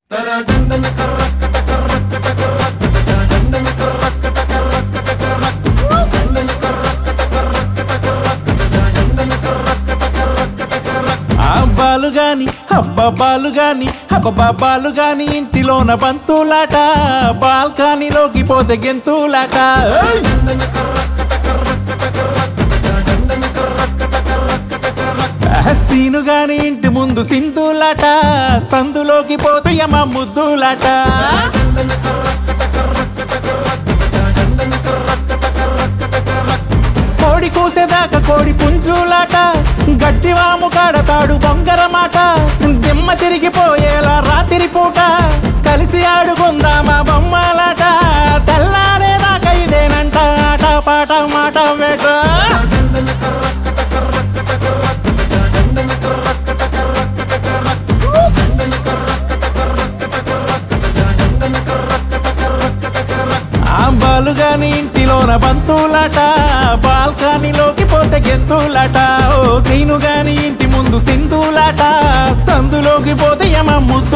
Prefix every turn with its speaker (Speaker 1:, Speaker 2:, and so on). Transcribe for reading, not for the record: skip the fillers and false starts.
Speaker 1: బాలుగాని బాలుగాని బాలుగాని ఇంటిలోన బంతులాట బాల్కనీలోకి పోతే గెంతులాట సీనుగాని ఇంటి ముందు సింధులాట సందులోకి పోతే యమ ముద్దులాట కోడి కూసేదాకా కోడి పుంజులాట గట్టివాము కాడతాడు బొంగరమాట దిమ్మ తిరిగిపోయేలా రాత్రి పూట కలిసి ఆడుకుందామా బొమ్మలాట తెల్లారేదాకా ఇదేనంట ఆట పాట మాట వేట బాలుగాని ఇంటిలోన బంతులాట బాల్కనీలోకి పోతే గెంతులాట ఓ సీనుగాని ఇంటి ముందు సింధులాట సందులోకి పోతే యమ ముద్దు